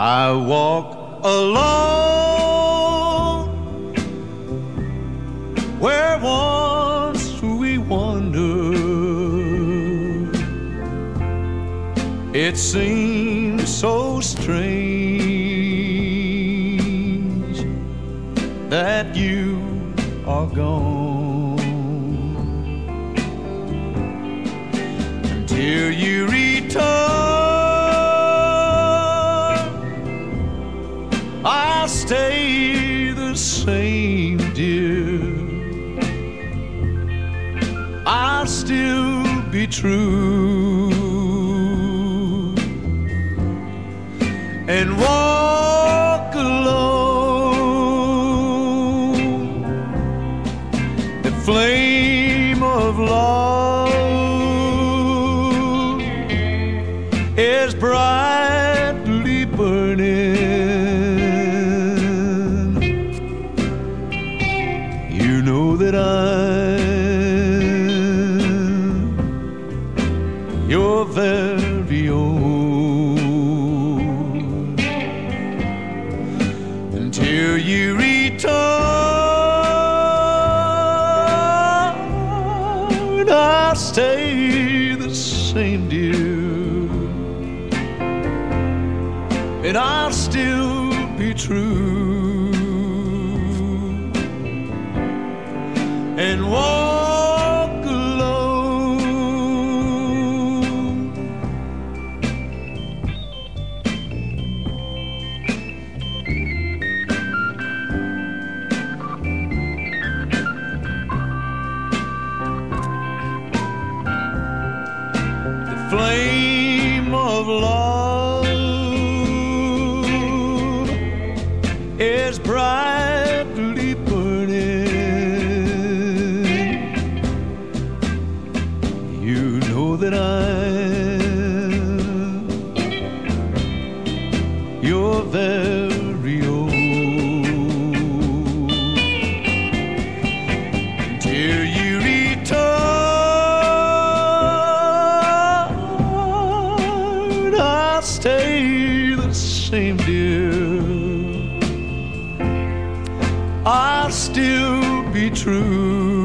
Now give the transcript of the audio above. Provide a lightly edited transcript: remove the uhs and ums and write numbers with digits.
I walk alone where once we wandered. It seems so strange that you are gone until you return. I'll stay the same, dear. I'll still be true and walk alone. The flame of love is brightly burning. You know that I'm your very own until you return. I'll stay the same, dear, and I'll still be true and walk alone. The flame of love is brightly burning. You know that I'm your very own until you return. I'll stay the same, dear. I'll still be true